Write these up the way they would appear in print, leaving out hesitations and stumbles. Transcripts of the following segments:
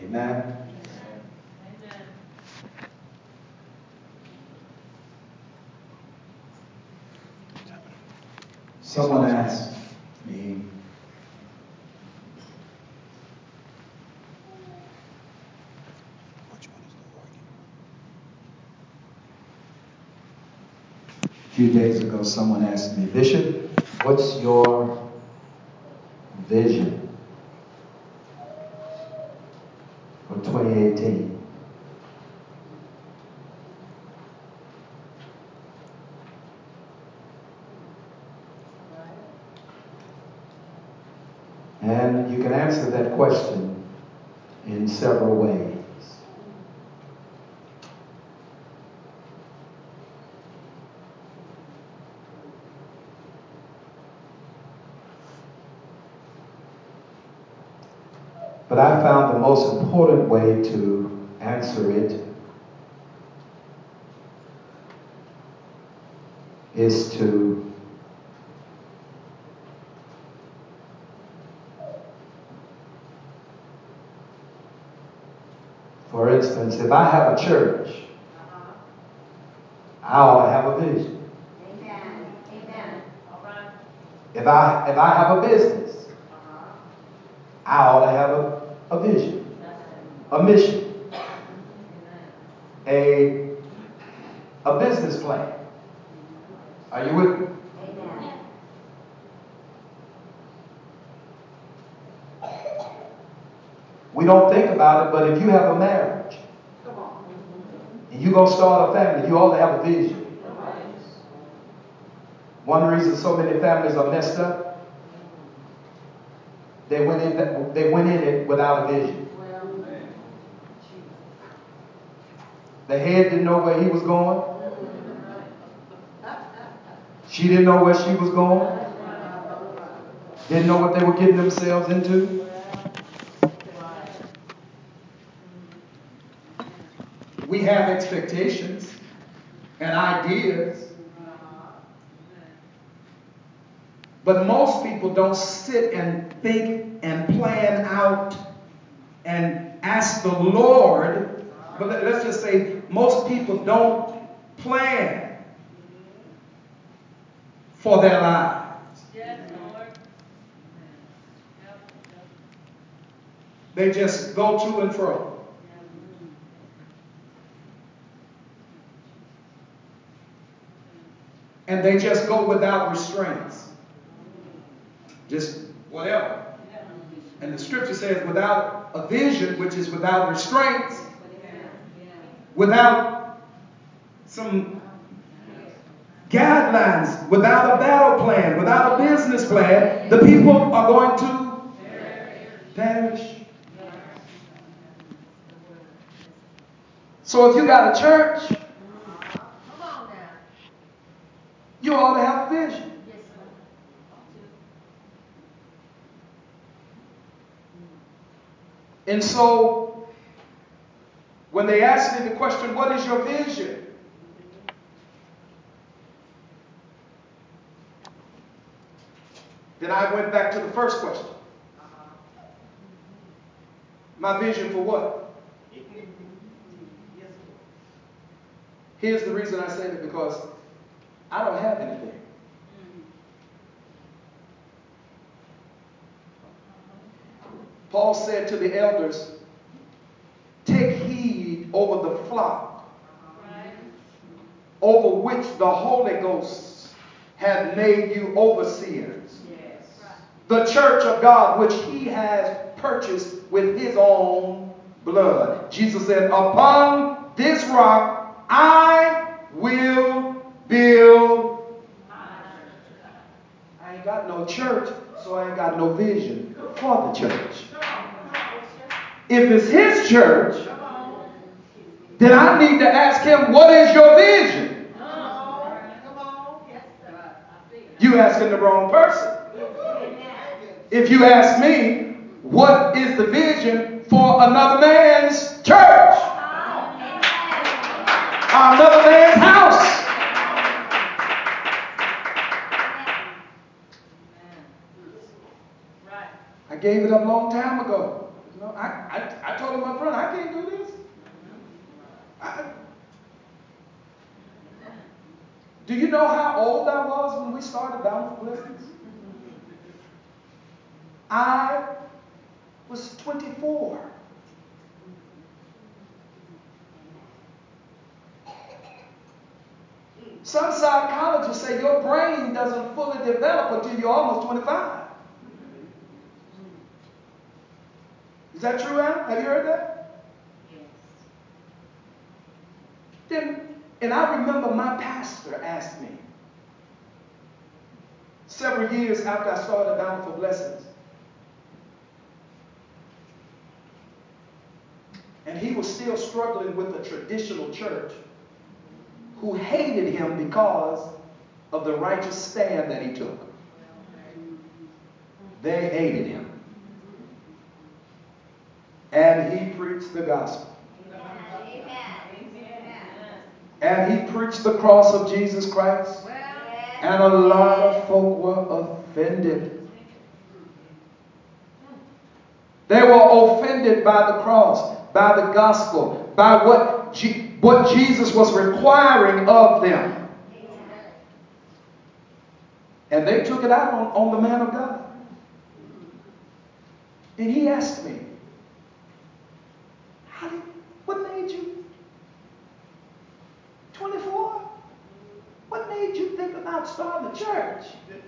Amen. Someone asked me, a few days ago, someone asked me, Bishop, what's your vision for 2018? And you can answer that question in several ways. But I found the most important way to answer it is to for instance, if I have a church, I ought to have a vision. Amen. Amen. All right. If I have a business, I ought to have a vision, a mission, a business plan. Are you with me? Amen. We don't think about it, but if you have a marriage and you're going to start a family, you ought to have a vision. One reason so many families are messed up, they went in it without a vision. The head didn't know where he was going. She didn't know where she was going. Didn't know what they were getting themselves into. We have expectations and ideas, but most people don't sit and think and plan out and ask the Lord. But let's just say most people don't plan for their lives. Yes, Lord. They just go to and fro. And they just go without restraints. Just whatever. And the scripture says without a vision, which is without restraints, without some guidelines, without a battle plan, without a business plan, the people are going to perish. So if you got a church, you ought to have a vision. And so, when they asked me the question, what is your vision? Then I went back to the first question. My vision for what? Here's the reason I say that, because I don't have anything. Paul said to the elders, take heed over the flock, over which the Holy Ghost hath made you overseers. Yes. The church of God, which he has purchased with his own blood. Jesus said, upon this rock I will build. I ain't got no church, so I ain't got no vision for the church. If it's his church, then I need to ask him, what is your vision? You asking the wrong person. If you ask me, what is the vision for another man's church? Another man's house? I gave it up a long time ago. I told told him up front, I can't do this. Do you know how old I was when we started Bountiful Blessings? I was 24. Some psychologists say your brain doesn't fully develop until you're almost 25. Is that true, Adam? Have you heard that? Yes. And I remember my pastor asked me several years after I started Bountiful Blessings, and he was still struggling with a traditional church who hated him because of the righteous stand that he took. They hated him. And he preached the gospel. And he preached the cross of Jesus Christ. And a lot of folk were offended. They were offended by the cross, by the gospel, by what Jesus was requiring of them. And they took it out on the man of God. And he asked me, what made you 24? What made you think about starting a church?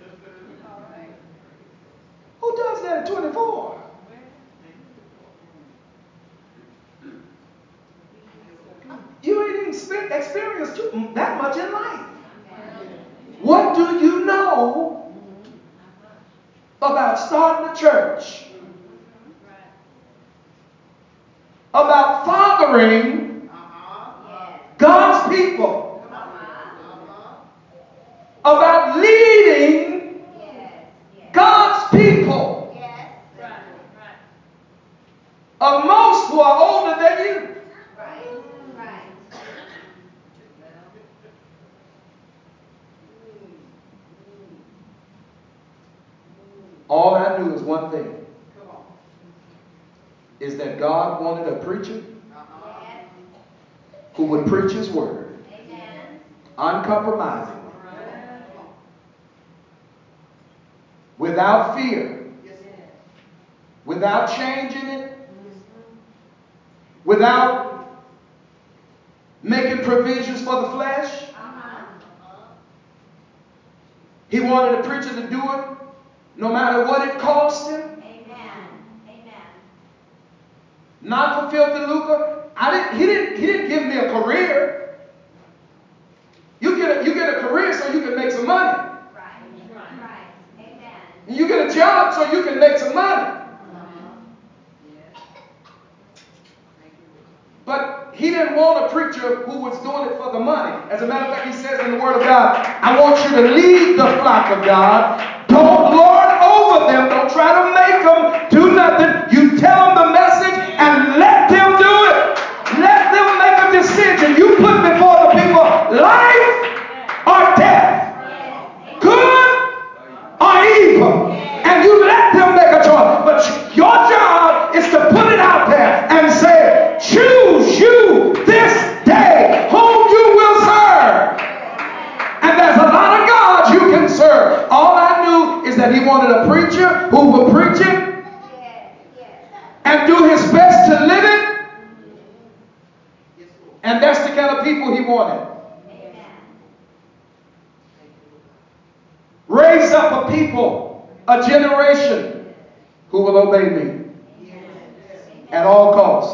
Who does that at 24? You ain't even experienced that much in life. What do you know about starting a church? About fathering God's people? About leading God's people? Of most who are older than you. All I knew is one thing. Is that God wanted a preacher who would preach his word. Uncompromisingly. Without fear. Without changing it. Without making provisions for the flesh. He wanted a preacher to do it no matter what it cost him. Not for filthy lucre. He didn't give me a career. You get a career so you can make some money. Right. Amen. And you get a job so you can make some money. But he didn't want a preacher who was doing it for the money. As a matter of fact, he says in the Word of God, I want you to lead the flock of God. Don't lord over them. Don't try to make them do nothing. You tell them the message and let them do it. Let them make a decision. You put before the people life or death, good or evil. And you let them make a choice. But your job is to put it out there and say, choose you this day whom you will serve. And there's a lot of gods you can serve. All I knew is that he wanted a preacher who would preach it and do his best to live it. And that's the kind of people he wanted. Raise up a people, a generation who will obey me at all costs.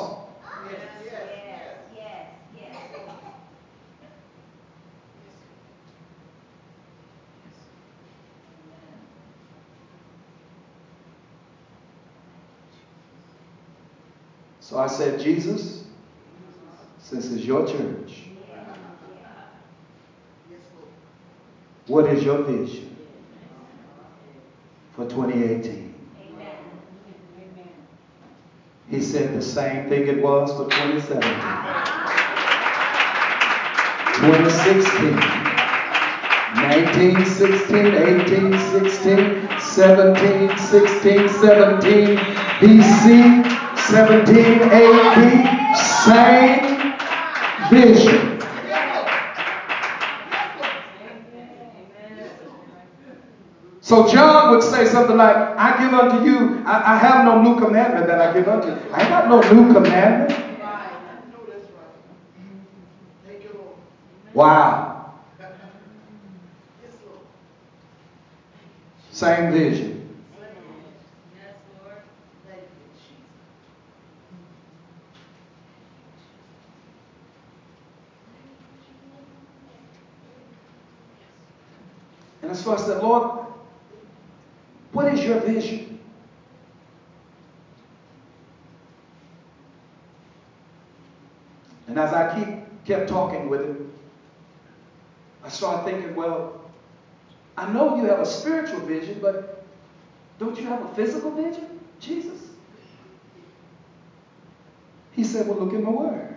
So I said, Jesus, since it's your church, what is your vision for 2018? He said the same thing it was for 2017, 2016, 19, 16, 18, 16, 17, 16, 17, BC, 17 AD, same vision. So John would say something like, I give unto you, I have no new commandment that I give unto you. I ain't got no new commandment. Wow. Same vision. And so I said, Lord, what is your vision? And as I kept talking with him, I started thinking, well, I know you have a spiritual vision, but don't you have a physical vision, Jesus? He said, well, look in my word.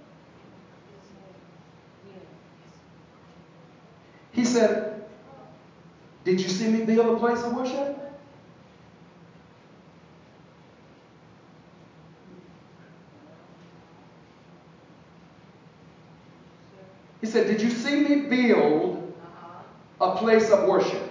He said, did you see me build a place of worship? He said, did you see me build a place of worship?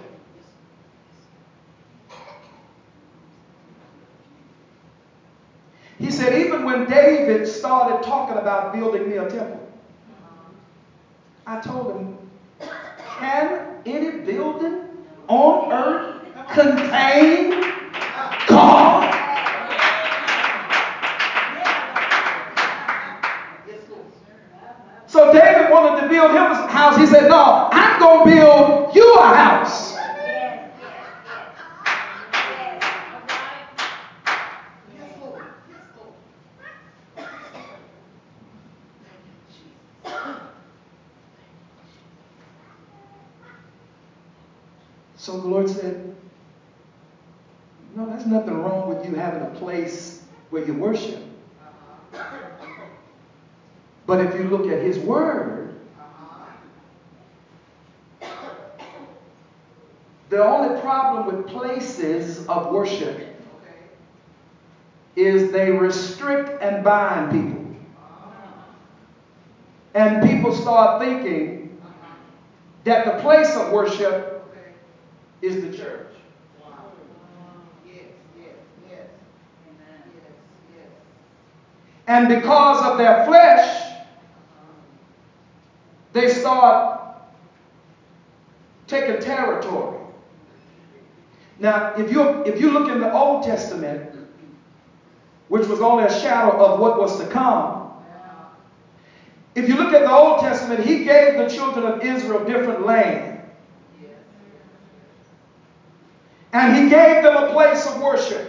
He said, even when David started talking about building me a temple, I told him, can any building on earth contain God? So David wanted to build him a house. He said, no, I'm going to build you a house. So the Lord said, no, there's nothing wrong with you having a place where you worship. But if you look at his word, the only problem with places of worship is they restrict and bind people. And people start thinking that the place of worship is the church. And because of their flesh, they start taking territory. Now, if you look in the Old Testament, which was only a shadow of what was to come, if you look at the Old Testament, he gave the children of Israel different land. And he gave them a place of worship.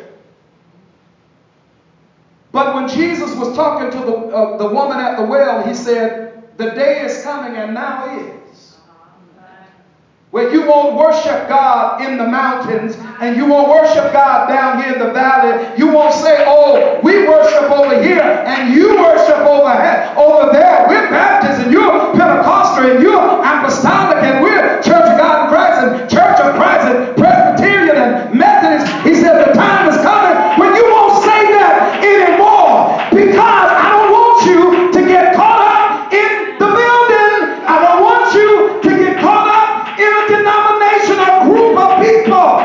But when Jesus was talking to the woman at the well, he said, the day is coming and now is, where you won't worship God in the mountains and you won't worship God down here in the valley. You won't say, oh, we worship over here and you worship over there. We're Baptist and you're Pentecostal and you're Apostolic and we're Church of God in Christ and Church of Christ and Presbyterian and Methodist. He said the time is coming when you won't say that anymore, because I don't want you to get caught up in the building. I don't want you to get caught up in a denomination or group of people.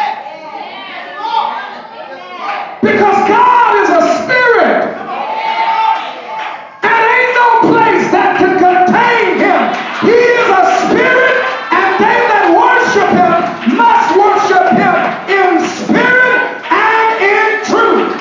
Because God is a spirit. And ain't no place that can contain him. He is a spirit, and they that worship him must worship him in spirit and in truth.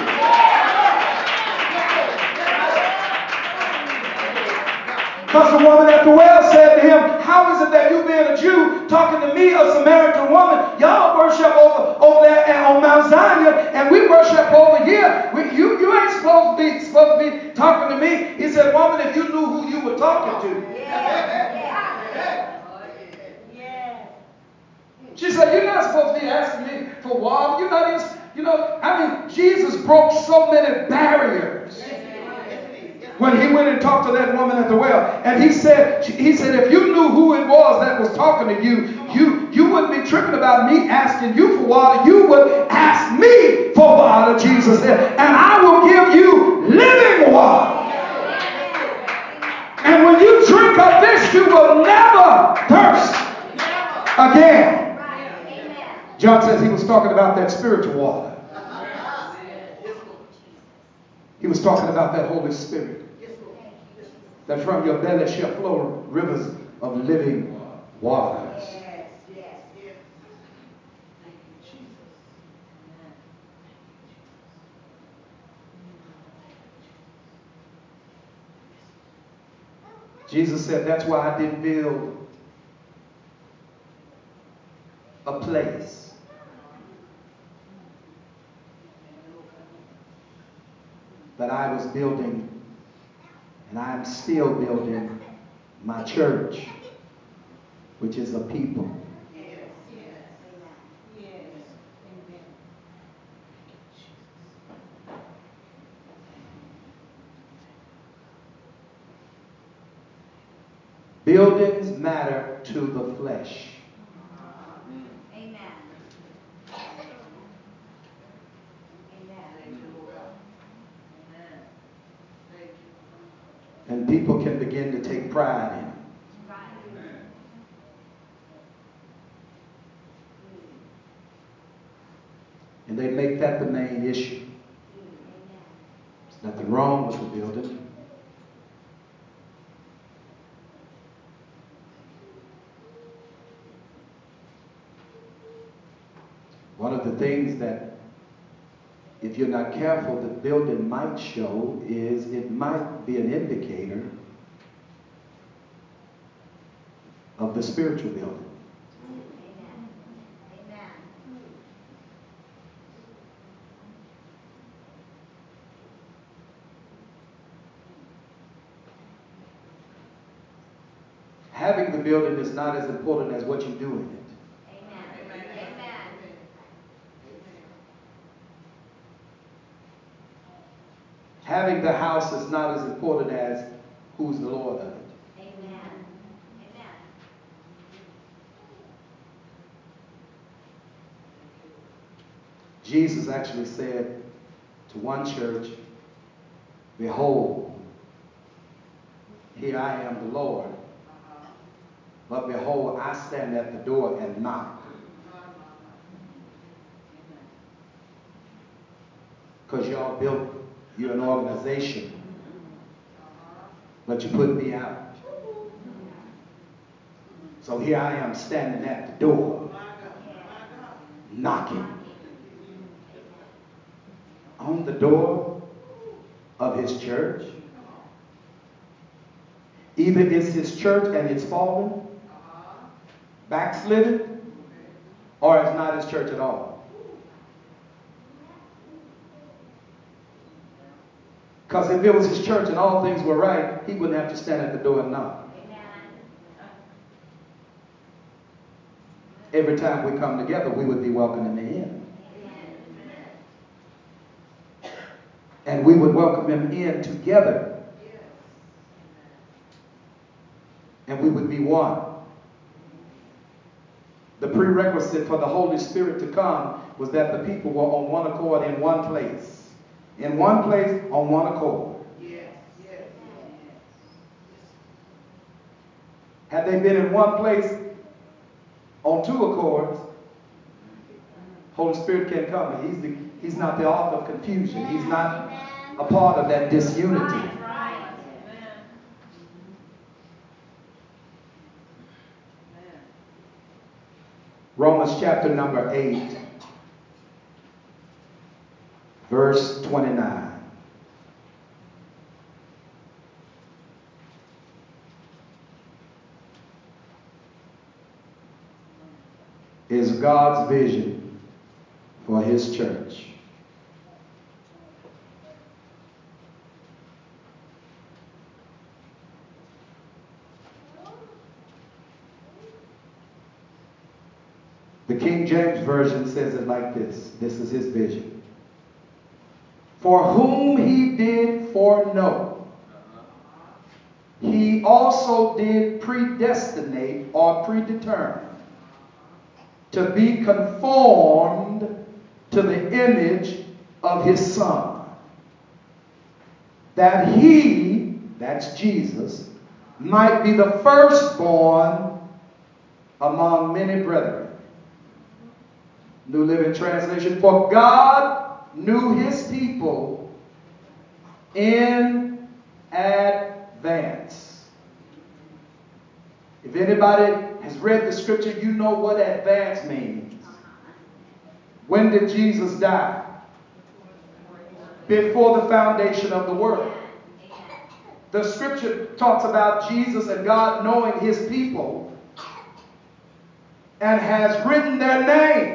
Because the woman at the well said to him, how is it that you being a Jew talking to me, a Samaritan woman? Y'all worship over there and on Mount Zion, and we worship over here. You ain't supposed to be talking to me. He said, woman, if you knew who you were talking to. She said, you're not supposed to be asking me for water. You're not even, Jesus broke so many barriers. when he went and talked to that woman at the well. And he said, if you knew who it was that was talking to you, you wouldn't be tripping about me asking you for water. You would ask me for water, Jesus said, and I will give you living water. And when you drink of this, you will never thirst again. John says he was talking about that spiritual water. He was talking about that Holy Spirit. That from your belly shall flow rivers of living waters. Jesus said, that's why I didn't build a place. But I was building, and I'm still building my church, which is a people. Buildings matter to the flesh. Amen. And people can begin to take pride in them. And they make that the main issue. There's nothing wrong with the building. One of the things that, if you're not careful, the building might show is it might be an indicator of the spiritual building. Having the building is not as important as what you do in it. Having the house is not as important as who's the Lord of it. Jesus actually said to one church, behold, here I am the Lord, but behold, I stand at the door and knock. Because y'all built you an organization, but you put me out. So here I am standing at the door, knocking. On the door of his church. Either it's his church and it's fallen, backslidden, or it's not his church at all. Because if it was his church and all things were right, he wouldn't have to stand at the door and knock. Every time we come together, we would be welcoming him in. And we would welcome him in together. And we would be one. The prerequisite for the Holy Spirit to come was that the people were on one accord in one place. In one place, on one accord. Had they been in one place on two accords, Holy Spirit can't come. He's not the author of confusion. He's not a part of that disunity. Romans chapter number 8, verse 29. Is God's vision for his church. The King James Version says it like this. This is his vision. For whom he did foreknow, He also did predestinate or predetermine to be conformed to the image of his Son, that he, that's Jesus, might be the firstborn among many brethren. New Living Translation. For God knew his people in advance. If anybody has read the scripture, you know what advance means. When did Jesus die? Before the foundation of the world. The scripture talks about Jesus and God knowing his people and has written their name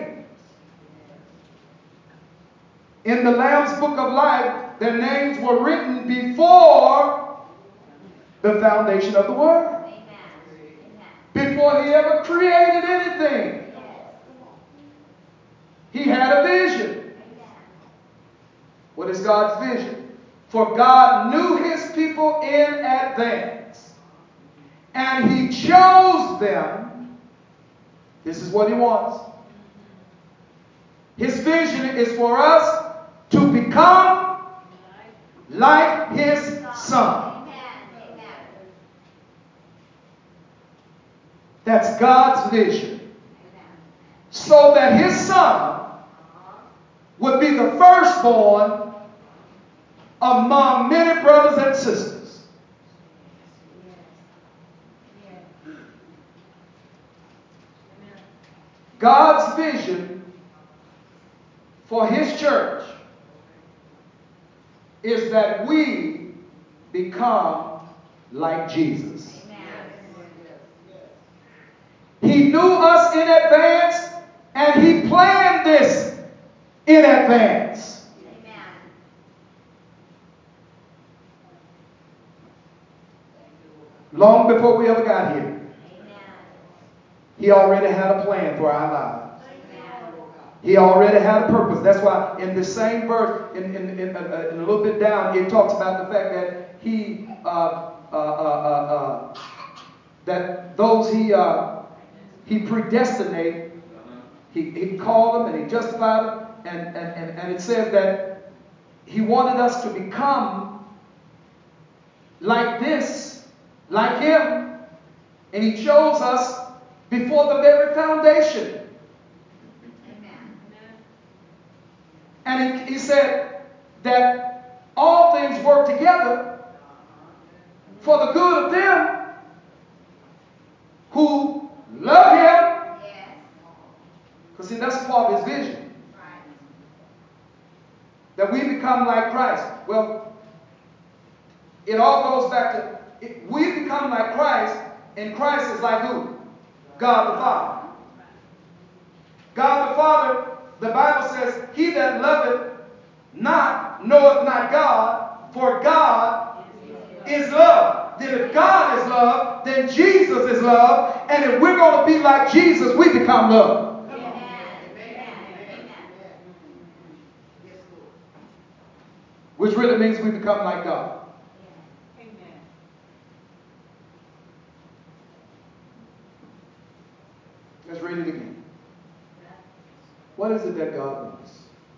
in the Lamb's Book of Life. Their names were written before the foundation of the world. Before he ever created anything. He had a vision. What is God's vision? For God knew his people in advance, and he chose them. This is what he wants. His vision is for us to become like his Son. That's God's vision. So that his Son would be the firstborn among many brothers and sisters. God's vision for his church is that we become like Jesus. He knew us in advance, and he planned this in advance. Long before we ever got here. He already had a plan for our lives. He already had a purpose. That's why in the same verse, in a little bit down, it talks about the fact that he, that those he predestinate, he called them and he justified them, and it says that he wanted us to become like this, like him, and he chose us before the very foundation. And he said that all things work together for the good of them who love him. Because see, that's part of his vision. That we become like Christ. Well, it all goes back to, we become like Christ, and Christ is like who? God the Father. God the Father, the Bible says, he that loveth not knoweth not God, for God is love. Then if God is love, then Jesus is love. And if we're going to be like Jesus, we become love. Which really means we become like God. Let's read it again. What is it that God wants?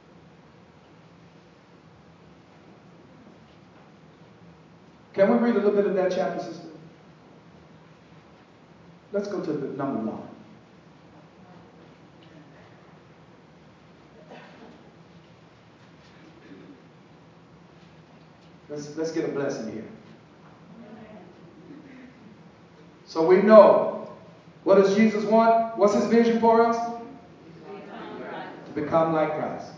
Can we read a little bit of that chapter, sister? Let's go to the number 1. Let's get a blessing here. So we know, what does Jesus want? What's his vision for us? To become like Christ.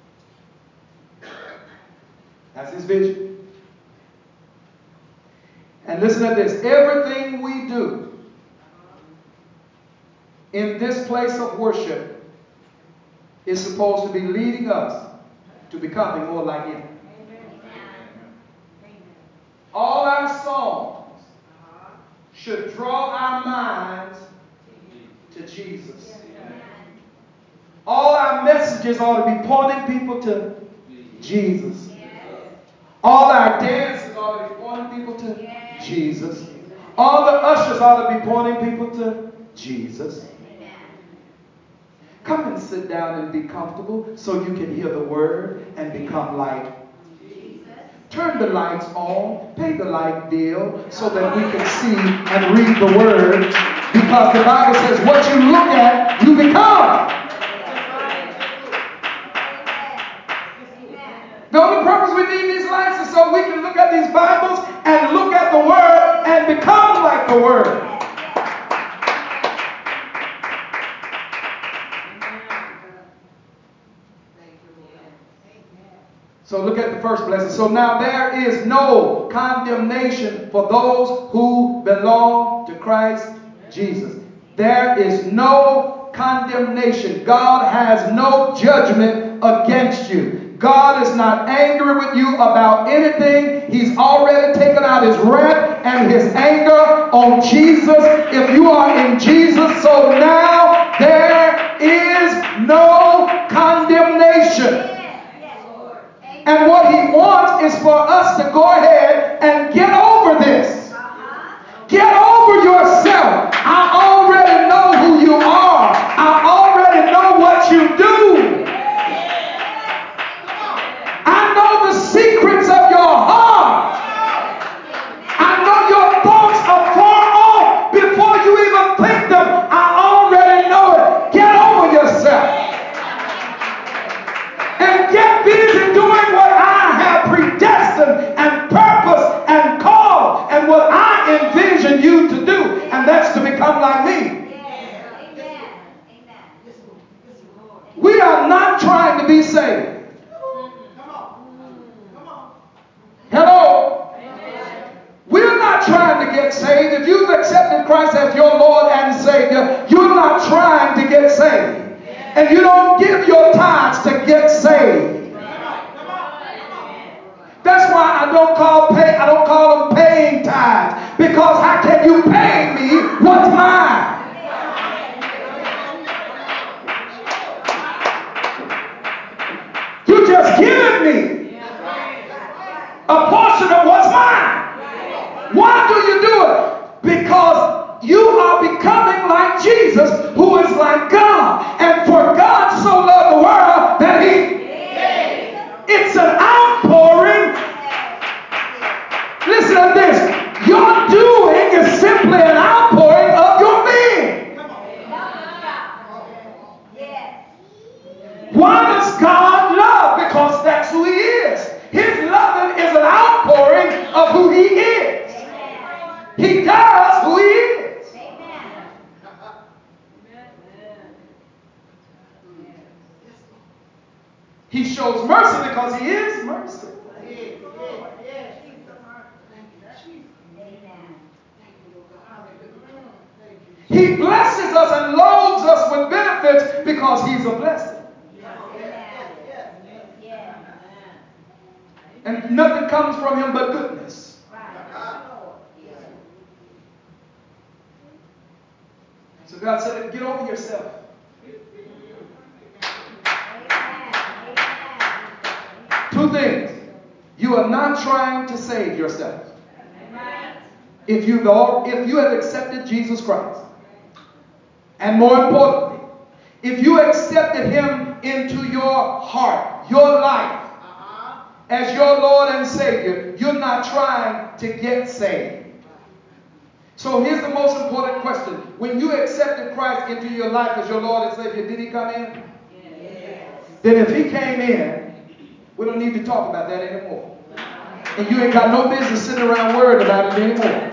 That's his vision. And listen to this. Everything we do in this place of worship is supposed to be leading us to becoming more like him. All our songs should draw our minds to Jesus. All our messages ought to be pointing people to Jesus. All our dances ought to be pointing people to Jesus. ushers ought to be pointing people to Jesus. Come and sit down and be comfortable so you can hear the word and become like Jesus. Turn the lights on, pay the light bill so that we can see and read the word, because the Bible says what you look at, you become. The only purpose we need these lights is so we can look at these Bibles and look at the word and become like the word. So look at the first blessing. So now there is no condemnation for those who belong to Christ Jesus. There is no condemnation. God has no judgment against you. God is not angry with you about anything. He's already taken out his wrath and his anger on Jesus. If you are in Jesus, so now there is no condemnation. And what he wants is for us to go ahead and get over this. Get over yourself. I already know who you are. I already know what you do. I know the secrets of your heart. I know your thoughts are far off before you even think them. I already know it. Get over yourself. And get busy doing what I have predestined and purpose and called and what I envision you to do. And that's to become like me. We are not trying to be saved. Hello? We're not trying to get saved. If you've accepted Christ as your Lord and Savior, you're not trying to get saved. And you don't give your tithes to get saved. That's why I don't call them paying tithes. Because how can you pay me what's mine? You just giving me a portion of what's mine. Why do you do it? Because you are becoming like Jesus, who is like God. And for God so loved the world that he gave. It's an outpouring. Listen to this. Your doing is simply an outpouring of your being. Why does God love? Because that's who he is. His loving is an outpouring of who he is. He does who he is. He shows mercy because he is mercy. He blesses us and loads us with benefits because he's a blessing. And nothing comes from him but goodness. So God said, get over yourself. Two things. You are not trying to save yourself. If you have accepted Jesus Christ. And more importantly, if you accepted him into your heart, your life, as your Lord and Savior, you're not trying to get saved. So here's the most important question. When you accepted Christ into your life as your Lord and Savior, did he come in? Yes. Then if he came in, we don't need to talk about that anymore. And you ain't got no business sitting around worried about it anymore.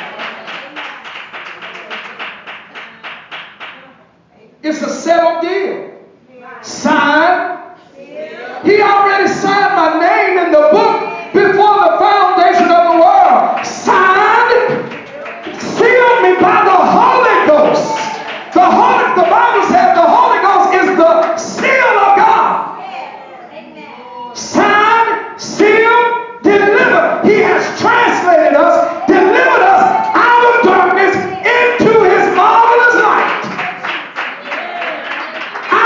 It's a settled deal. Signed. He already signed my name in the book before the foundation of the world. Signed, sealed me by the Holy Ghost. The Bible says the Holy Ghost is the seal of God. Signed, sealed, delivered. He has translated us, delivered us out of darkness into his marvelous light.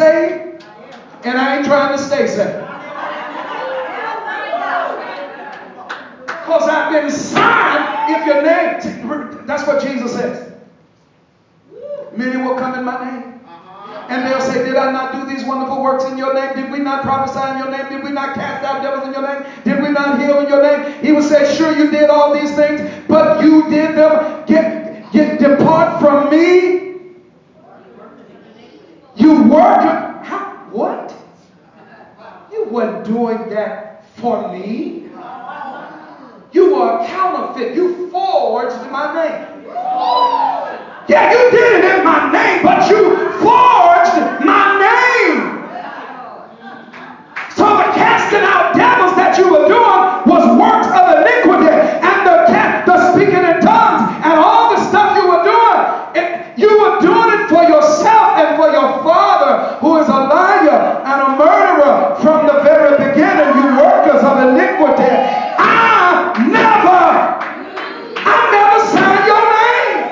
saved, and I ain't trying to stay saved. Because I've been signed. If your name, that's what Jesus says. Many will come in my name. And they'll say, did I not do these wonderful works in your name? Did we not prophesy in your name? Did we not cast out devils in your name? Did we not heal in your name? He would say, sure, you did all these things, but you did them. Depart from me. You work. What? You weren't doing that for me. You were a counterfeit. You forged my name. Yeah, you did it in my name, but you forged my name. So the casting out devils that you were doing was works of iniquity, and the speaking in tongues and all the stuff you were doing, you were doing it for yourself and for your father, who is a liar and a murderer from the very beginning. You workers of iniquity. I never signed your name.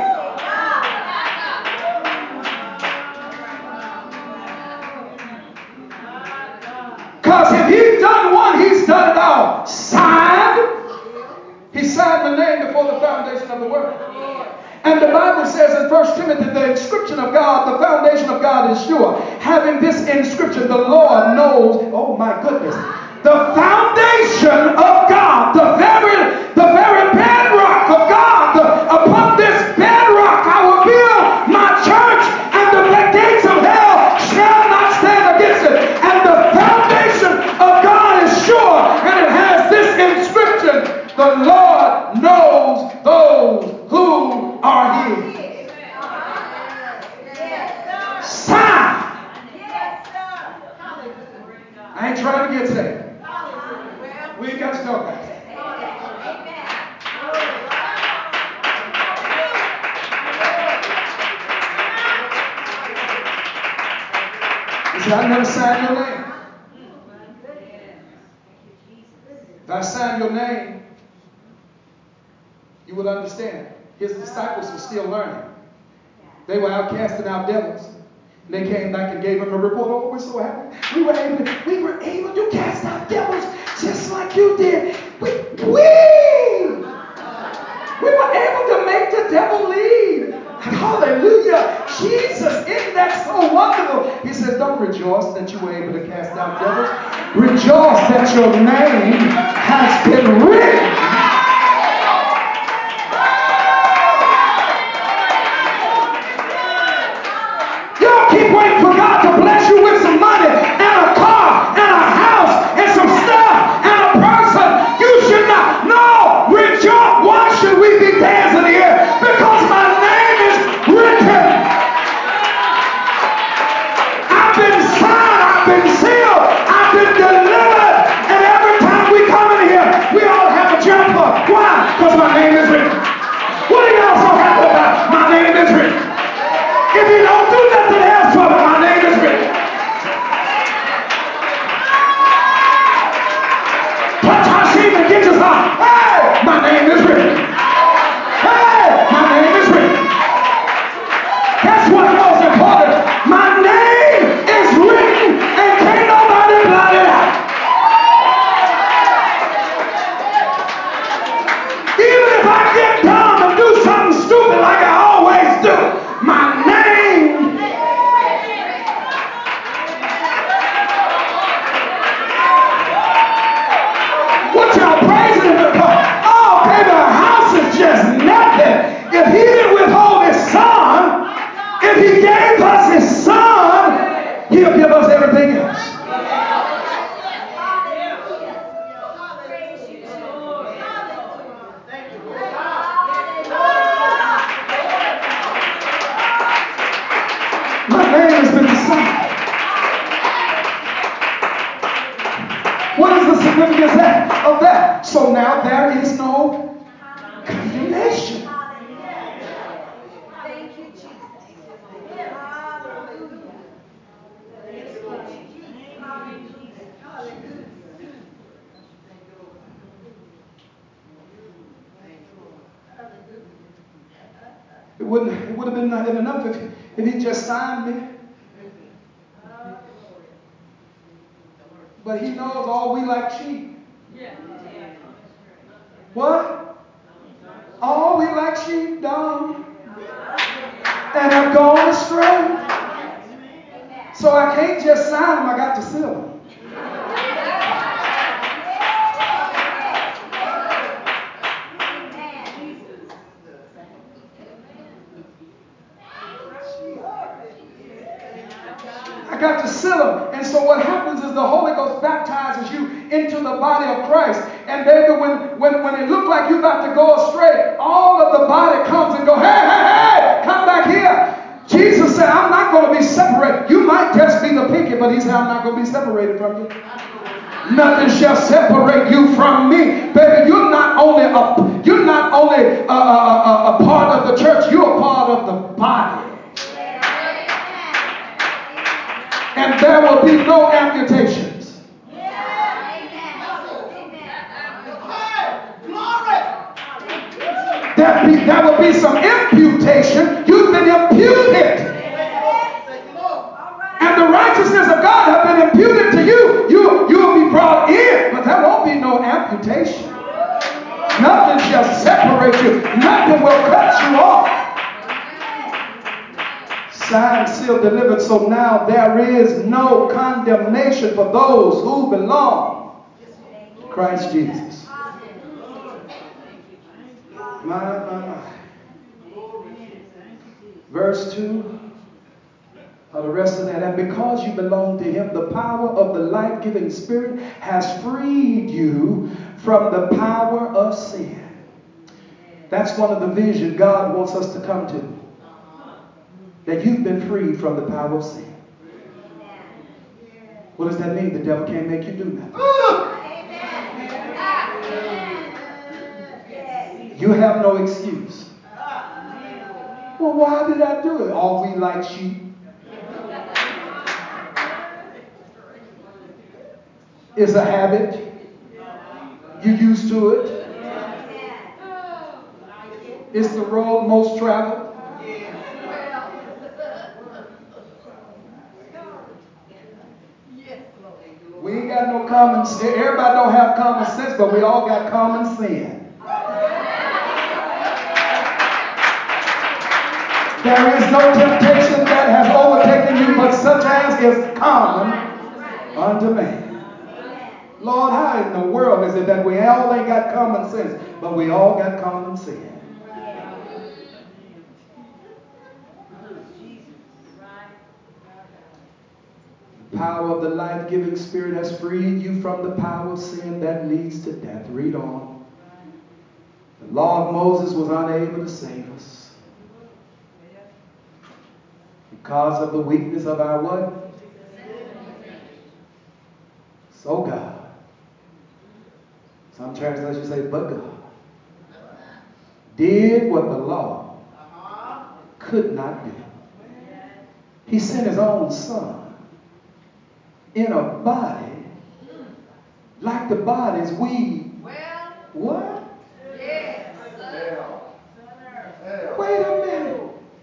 Because if he's done one, he's done it all. Signed. He signed my name before the foundation of the world. And the Bible says in 1 Timothy, the inscription of God, the foundation of God is sure. Having this inscription, the Lord knows, oh my goodness, the foundation of God, the very bedrock of God, upon this bedrock I will build my church, and the gates of hell shall not stand against it. And the foundation of God is sure, and it has this inscription: the Lord knows those who are his. Sign. I ain't trying to get saved. We ain't got to talk about that. He said, I never signed your name. If I signed your name, you would understand. His disciples were still learning. They were out casting out devils. And they came back and gave him a report. Oh, we're so happy. We were able to cast out devils just like you did. We were able to make the devil leave. Hallelujah. Jesus, isn't that so wonderful? He says, don't rejoice that you were able to cast out devils. Rejoice that your name has been written. Keep waiting for God to bless you with some money and a car and a house and some stuff and a person. You should not. No, rejoice. Why should we be dancing here? Because my name is written. I've been signed. I've been sealed. I've been delivered. And every time we come in here, we all have a jumper. Why? Because my name is written. What are y'all so happy about? My name is written. If he don't do nothing else for me, my name is written. Touch Hashim and get your song. Hey, my name is written. Hey, my name is written. Guess what's most important? My name is written and can't nobody blot it out. Even if I get dumb and do something stupid like I always do, my name. What y'all praising him for? Oh, baby, a house is just nothing. If he didn't withhold his son, if he gave us his son, he'll give us everything else. My name has been signed. What is the significance of that? So now there is no condemnation. Thank you, Jesus. Hallelujah. It would have been not enough if he just signed me. But he knows all we like sheep. What? All we like sheep dumb and have gone astray. So I can't just sign them, I got to seal them. I got to seal them. And so what happens is the Holy Ghost baptizes you into the body of Christ. And baby, when it looked like you're about to go astray, all of the body comes and go, hey, hey, hey, come back here. Jesus said, I'm not going to be separated. You might just be the pinky, but he said, I'm not going to be separated from you. Nothing shall separate you from me. Baby, you're not only a part of the church, you're a part of the body. And there will be no amputations. There will be some imputation. You've been imputed. And the righteousness of God have been imputed to you. You'll be brought in, but there won't be no amputation. Nothing shall separate you. Nothing will cut you off. Signed, sealed, delivered. So now there is no condemnation for those who belong to Christ Jesus. My. Verse 2. Or the rest of that. And because you belong to him, the power of the life-giving Spirit has freed you from the power of sin. That's one of the visions God wants us to come to. That you've been freed from the power of sin. What does that mean? The devil can't make you do nothing. You have no excuse. Well, why did I do it? All we like sheep. It's a habit. You're used to it. It's the road most traveled. We ain't got no common sense. Everybody don't have common sense, but we all got common sin. There is no temptation that has overtaken you, but such as is common unto man. Lord, how in the world is it that we all ain't got common sense, but we all got common sin? The power of the life-giving Spirit has freed you from the power of sin that leads to death. Read on. The law of Moses was unable to save us because of the weakness of our what? So God. Some translations say, but God did what the law could not do. He sent his own son in a body like the bodies we... What? Wait a minute.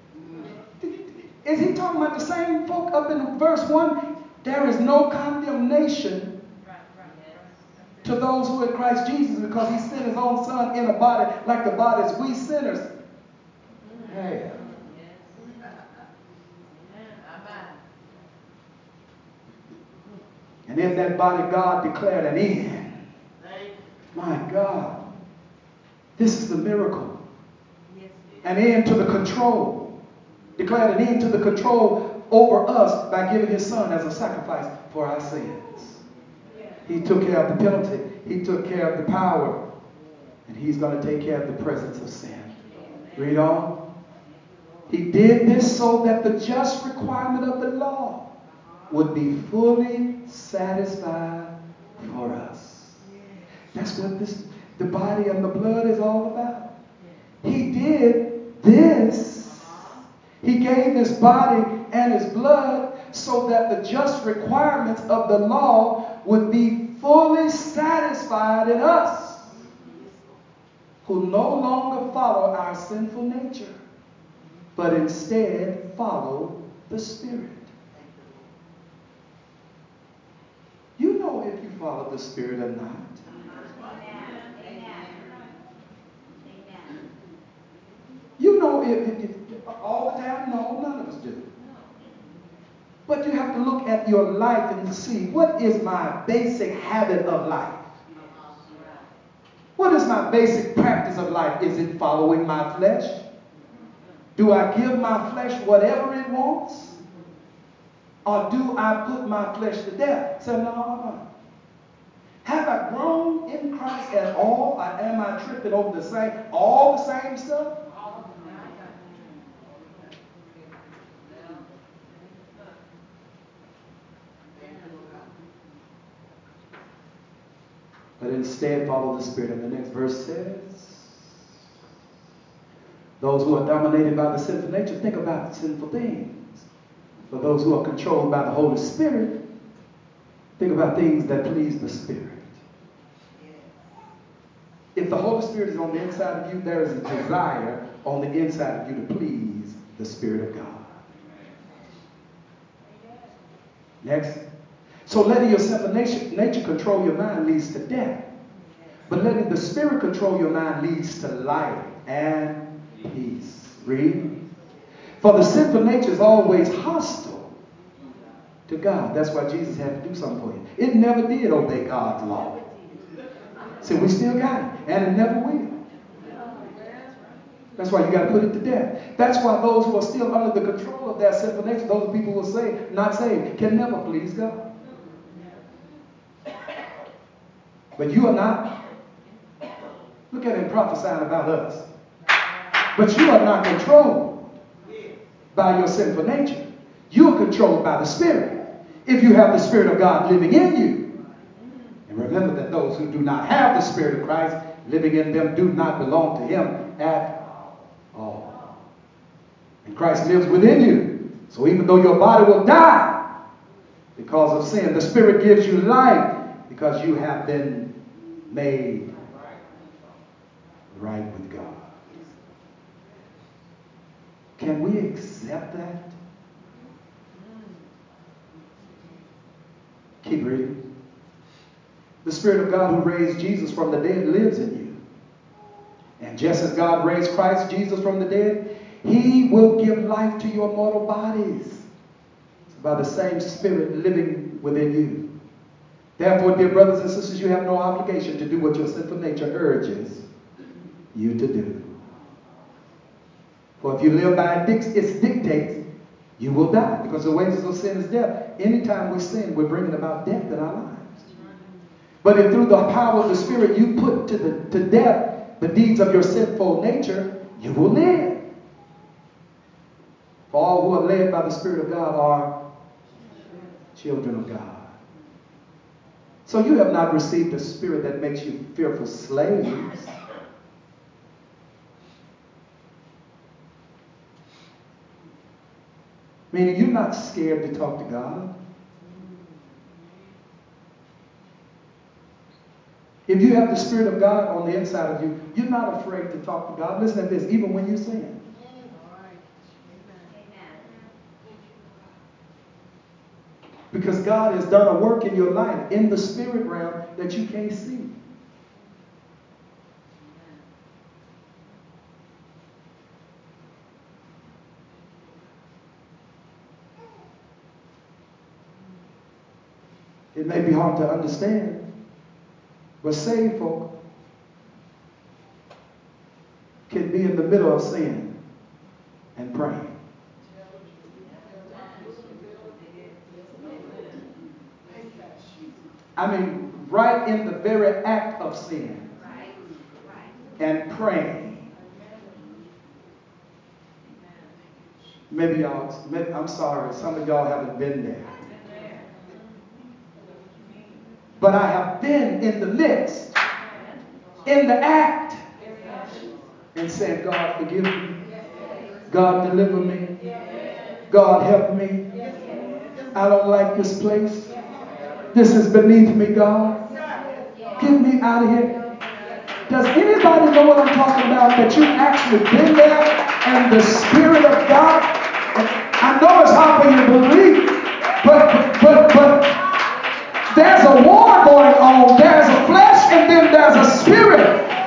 Is he talking about the same folk up in verse 1? There is no condemnation to those who are in Christ Jesus because he sent his own son in a body like the bodies we sinners have. And in that body, God declared an end. My God. This is the miracle. An end to the control. Declared an end to the control over us by giving his son as a sacrifice for our sins. He took care of the penalty. He took care of the power. And he's going to take care of the presence of sin. Read on. He did this so that the just requirement of the law would be fully satisfied for us. That's what the body and the blood is all about. He did this. He gave his body and his blood so that the just requirements of the law would be fully satisfied in us, who no longer follow our sinful nature, but instead follow the Spirit. You know, if you follow the Spirit or not. Amen. Amen. Amen. You know, all the time? No, none of us do. But you have to look at your life and see, what is my basic habit of life? What is my basic practice of life? Is it following my flesh? Do I give my flesh whatever it wants? Or do I put my flesh to death? Say, no. Have I grown in Christ at all? Or am I tripping over all the same stuff? But instead follow the Spirit. And the next verse says, those who are dominated by the sinful nature think about sinful things. For those who are controlled by the Holy Spirit, think about things that please the Spirit. If the Holy Spirit is on the inside of you, there is a desire on the inside of you to please the Spirit of God. Next. So letting your sinful nature control your mind leads to death. But letting the Spirit control your mind leads to life and peace. Read. For the sinful nature is always hostile to God. That's why Jesus had to do something for you. It never did obey God's law. See, we still got it, and it never will. That's why you got to put it to death. That's why those who are still under the control of their sinful nature, those people who are not saved, can never please God. But you are not. Look at him prophesying about us. But you are not controlled by your sinful nature. You are controlled by the Spirit. If you have the Spirit of God living in you. And remember that those who do not have the Spirit of Christ living in them do not belong to him at all. And Christ lives within you. So even though your body will die because of sin, the Spirit gives you life because you have been made right with God. Can we accept that? Keep reading. The Spirit of God who raised Jesus from the dead lives in you. And just as God raised Christ Jesus from the dead, he will give life to your mortal bodies by the same Spirit living within you. Therefore, dear brothers and sisters, you have no obligation to do what your sinful nature urges you to do. For if you live by its dictates, you will die, because the wages of sin is death. Anytime we sin, we're bringing about death in our lives. But if through the power of the Spirit you put to death the deeds of your sinful nature, you will live. For all who are led by the Spirit of God are children of God. So you have not received a spirit that makes you fearful slaves. Meaning you're not scared to talk to God. If you have the Spirit of God on the inside of you, you're not afraid to talk to God. Listen at this, even when you sin. Because God has done a work in your life in the spirit realm that you can't see. It may be hard to understand, but saved folk can be in the middle of sin and praying. I mean, right in the very act of sin and praying. Maybe I'm sorry, some of y'all haven't been there. But I have been in the midst, in the act, and saying, God, forgive me. God, deliver me. God, help me. I don't like this place. This is beneath me, God. Get me out of here. Does anybody know what I'm talking about? That you've actually been there and the Spirit of God. I know it's hard for you to believe, but there's a war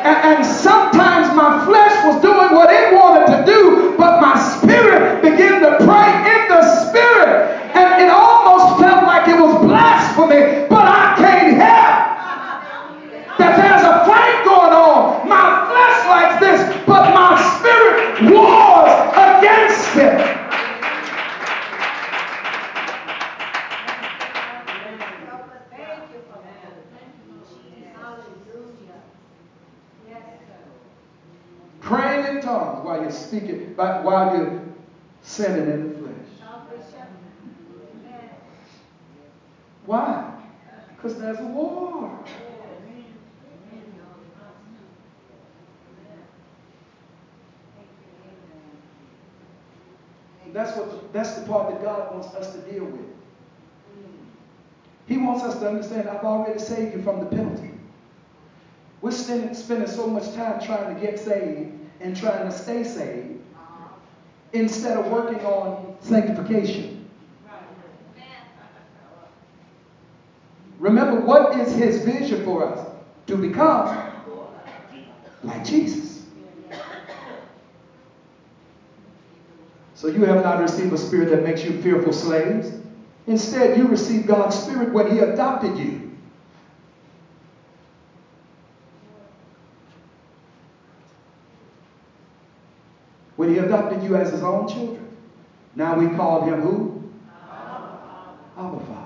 And sometimes my flesh was doing what it wanted to do, but my spirit began to pray in the spirit. And it almost felt like it was blasphemy, but I can't help that there's a fight going on. My flesh likes this, but my spirit wars against it. Praying in tongues while you're speaking, while you're sinning in the flesh. Why? Because there's a war. That's the part that God wants us to deal with. He wants us to understand, I've already saved you from the penalty. We're spending so much time trying to get saved and trying to stay saved instead of working on sanctification. Remember, what is his vision for us? To become like Jesus. So you have not received a spirit that makes you fearful slaves. Instead, you received God's spirit when he adopted you. When he adopted you as his own children. Now we call him who? Abba Father.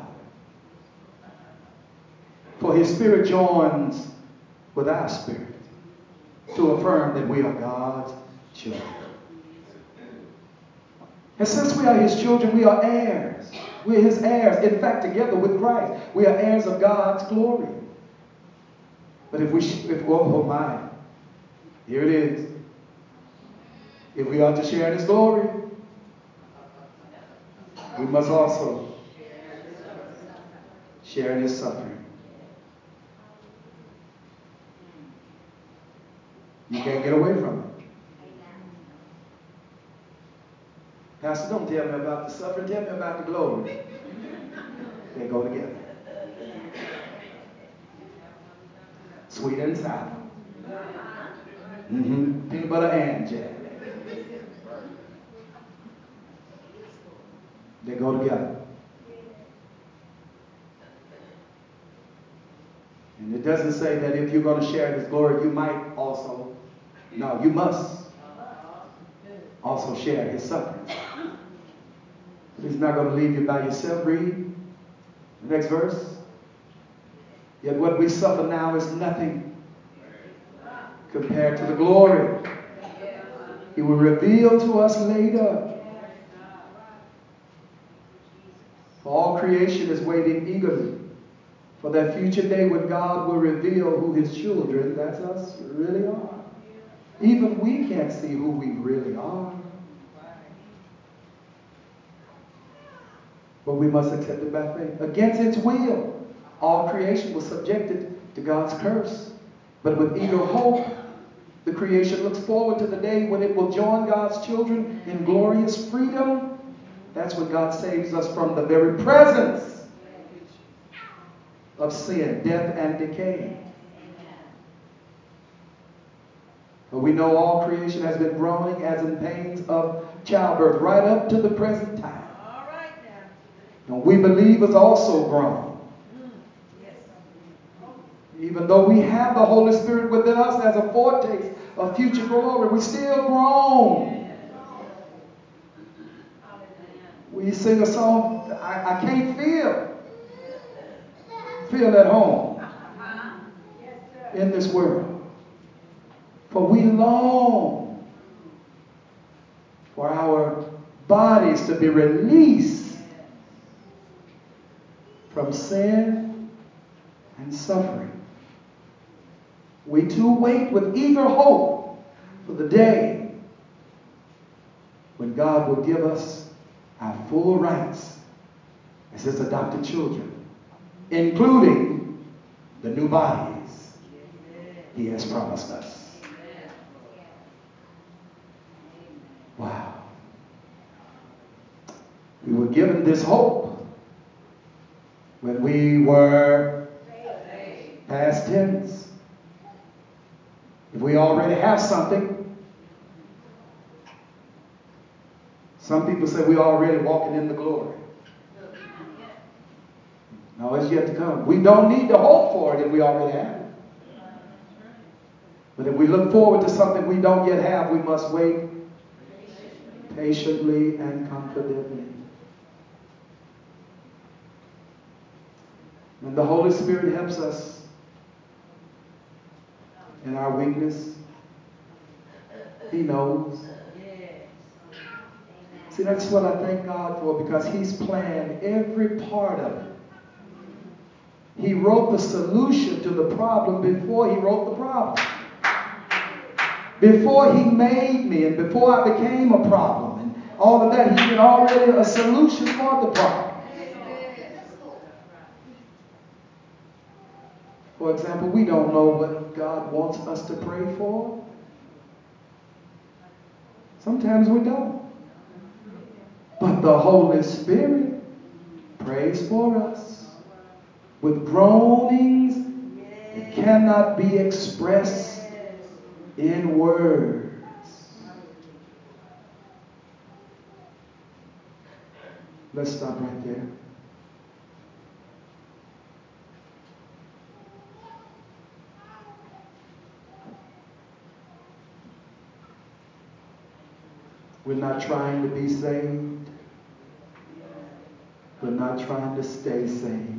For his spirit joins with our spirit to affirm that we are God's children. And since we are his children, we are heirs. We're his heirs. In fact, together with Christ, we are heirs of God's glory. But oh my, here it is. If we are to share in his glory, we must also share in his suffering. You can't get away from it. Pastor, don't tell me about the suffering. Tell me about the glory. They go together. Sweet and sour. Peanut butter and jam. They go together. And it doesn't say that if you're going to share in his glory, you might also. No, you must also share his sufferings. He's not going to leave you by yourself. Read the next verse. Yet what we suffer now is nothing compared to the glory he will reveal to us later. For all creation is waiting eagerly for that future day when God will reveal who his children, that's us, really are. Even we can't see who we really are. But we must accept it by faith. Against its will, all creation was subjected to God's curse. But with eager hope, the creation looks forward to the day when it will join God's children in glorious freedom. That's when God saves us from the very presence of sin, death, and decay. But we know all creation has been groaning as in pains of childbirth right up to the present time. And we believers also groan. Even though we have the Holy Spirit within us as a foretaste of future glory, we still groan. We sing a song, I can't feel at home in this world. For we long for our bodies to be released from sin and suffering. We too wait with eager hope for the day when God will give us our full rights as his adopted children, including the new bodies he has promised us. Wow. We were given this hope when we were past tense. If we already have something, some people say we're already walking in the glory. No, it's yet to come. We don't need to hope for it if we already have it. But if we look forward to something we don't yet have, we must wait patiently and confidently. And the Holy Spirit helps us in our weakness. He knows. See, that's what I thank God for, because He's planned every part of it. He wrote the solution to the problem before He wrote the problem. Before He made me and before I became a problem and all of that, He had already a solution for the problem. For example, we don't know what God wants us to pray for. Sometimes we don't. But the Holy Spirit prays for us with groanings that cannot be expressed in words. Let's stop right there. We're not trying to be saved. We're not trying to stay saved.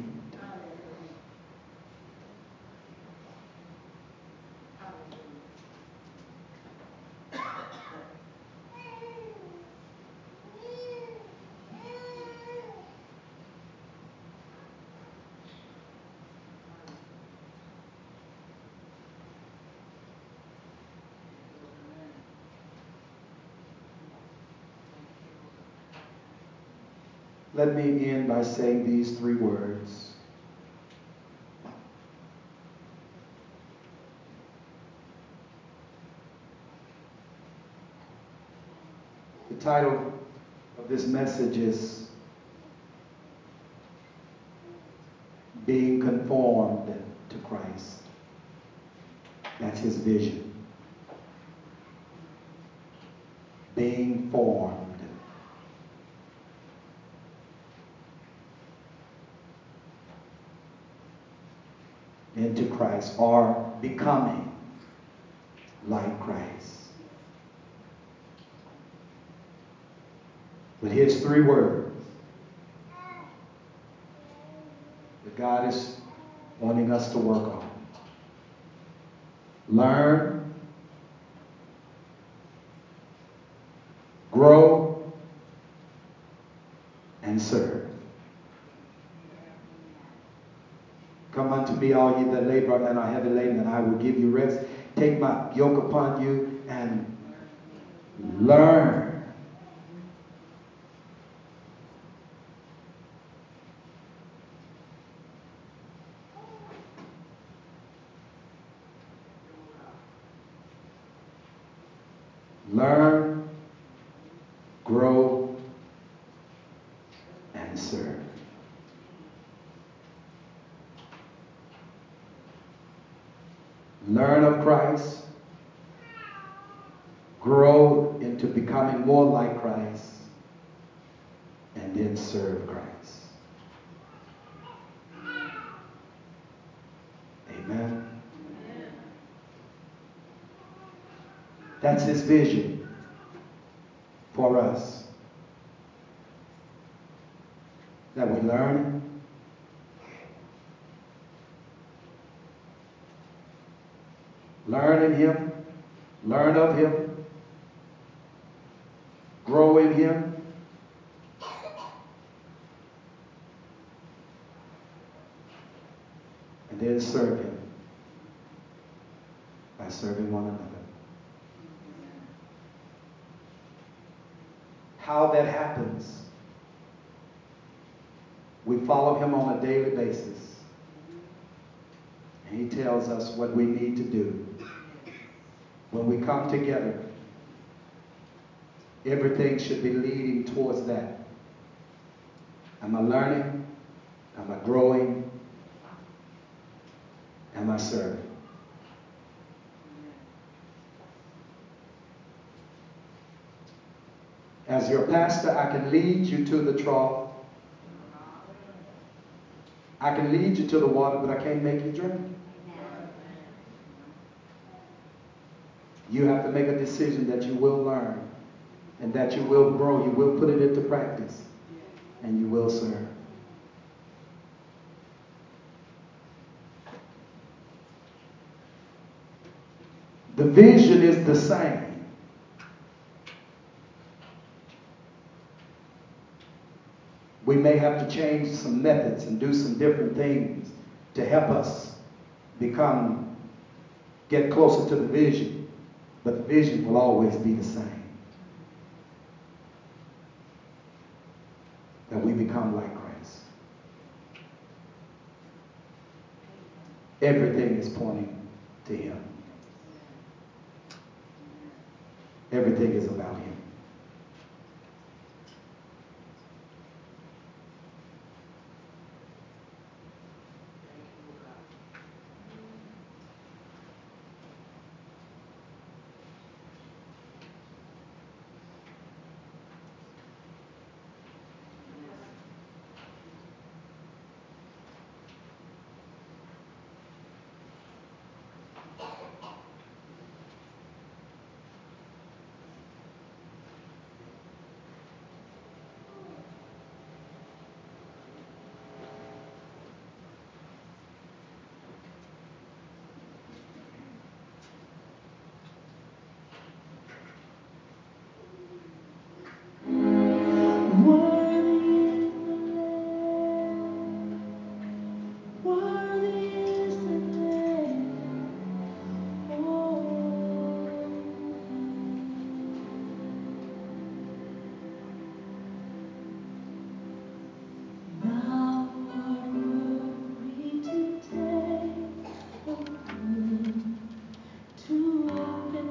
Let me end by saying these three words. The title of this message is Being Conformed to Christ. That's His vision. Being formed. Into Christ, or becoming like Christ. But here's three words that God is wanting us to work on. Learn, grow, and serve. Come unto me, all ye that labor and are heavy laden, and I will give you rest. Take my yoke upon you and learn. Learn, grow, and serve. Learn of Christ, grow into becoming more like Christ, and then serve Christ. Amen. That's His vision for us. That we learn, learn in Him, learn of Him, grow in Him, and then serve Him by serving one another. How that happens, we follow Him on a daily basis. And He tells us what we need to do. When we come together, everything should be leading towards that. Am I learning? Am I growing? Am I serving? As your pastor, I can lead you to the trough. I can lead you to the water, but I can't make you drink. You have to make a decision that you will learn and that you will grow. You will put it into practice and you will serve. The vision is the same. We may have to change some methods and do some different things to help us get closer to the vision. But the vision will always be the same. That we become like Christ. Everything is pointing to him. Everything is